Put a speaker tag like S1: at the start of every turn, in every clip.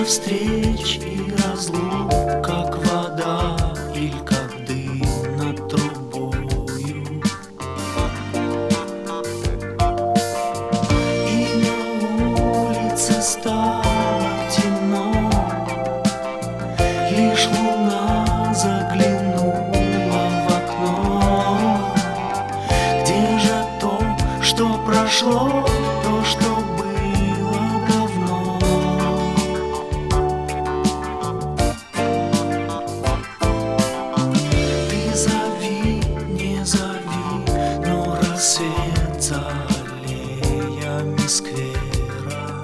S1: встреч и разлук, как вода или как дым над трубою. И на улице стало темно, лишь луна заглянула в окно. Где же то, что прошло, то, что было давно? Ты зови, не зови, но рассвет за аллеями сквера.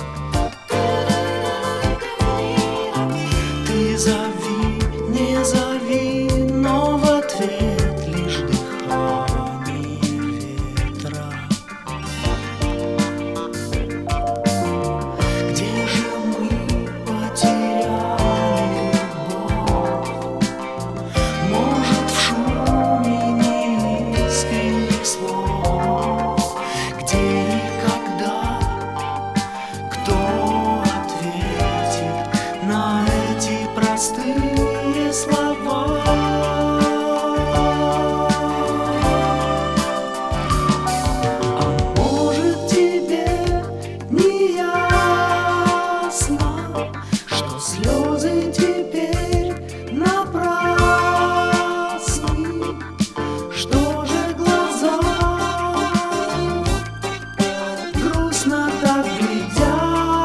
S1: Ты зови, не зови, но в ответ лишь дыхание ветра. Где же мы потеряли любовь? Может, в шуме неискренних слов? Где и когда? Кто ответит на эти простые слова? А может, тебе не ясно, что слезы теперь напрасны? Что же глаза грустно так глядят?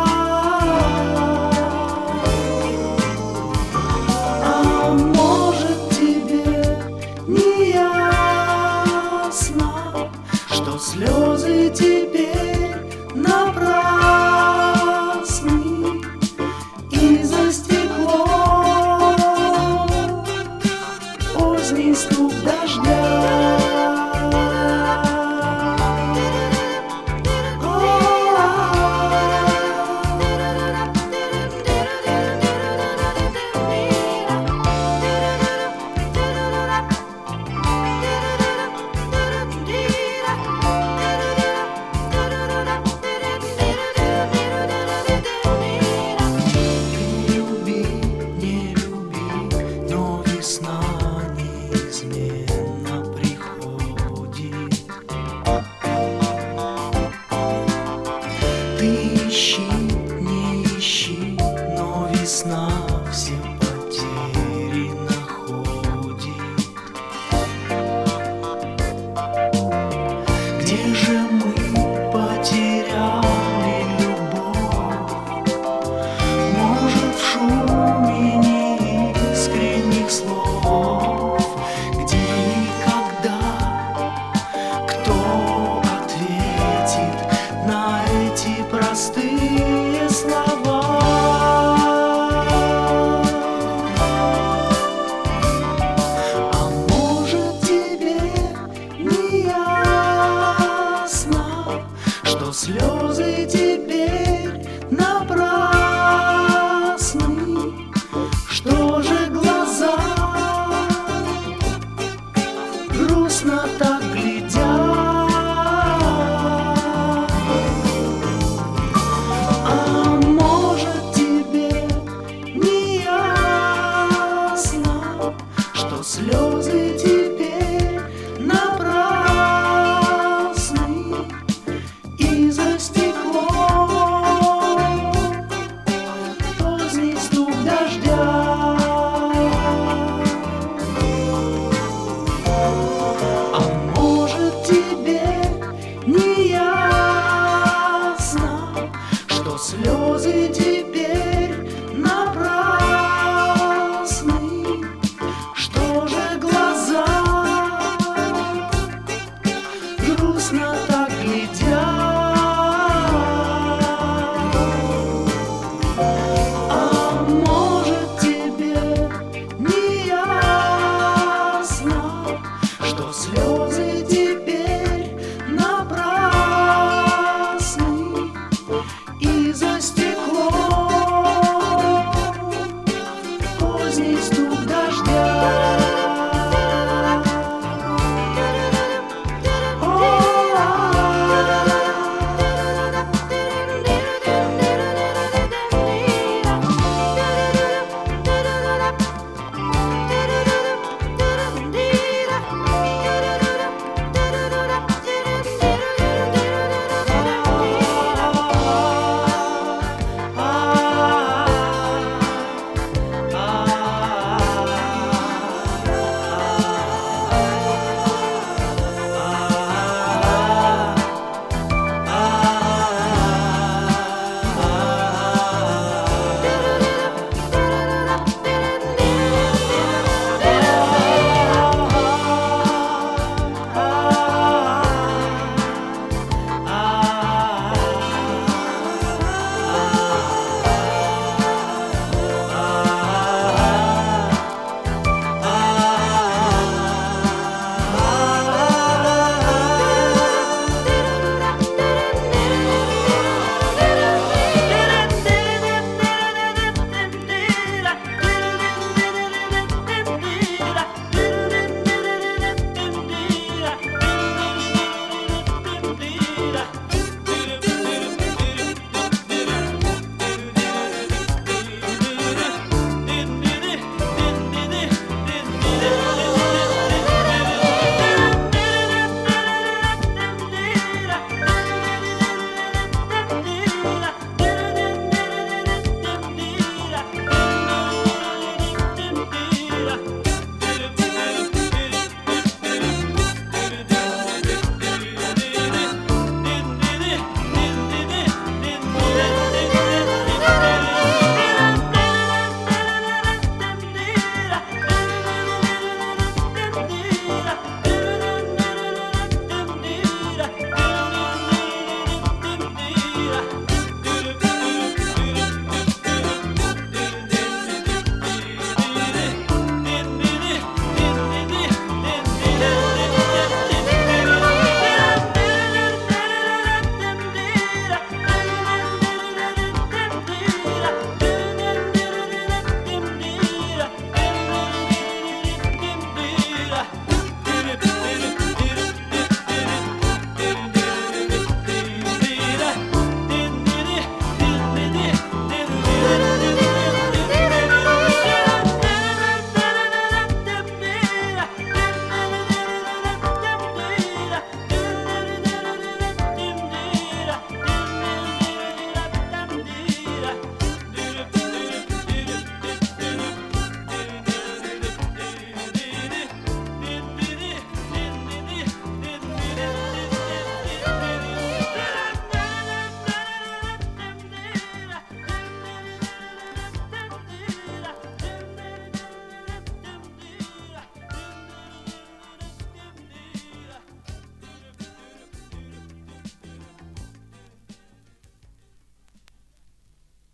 S1: А может, тебе не ясно, что слезы теперь напрасны? И за стеклом поздний стук дождя. Люби, не люби, но весна неизменно приходит. Ты ищи, не ищи, но весна все потери находит. Где же мы потеряли любовь? Может, в шуме неискренних слов? Где и когда? Кто ответит на эти простые слова? А может, тебе не ясно, что слезы теперь напрасны? Что же глаза грустно так глядят? А может, тебе не ясно, что слезы теперь напрасны? И за стеклом поздний стук дождя. А может, тебе не ясно, что слезы теперь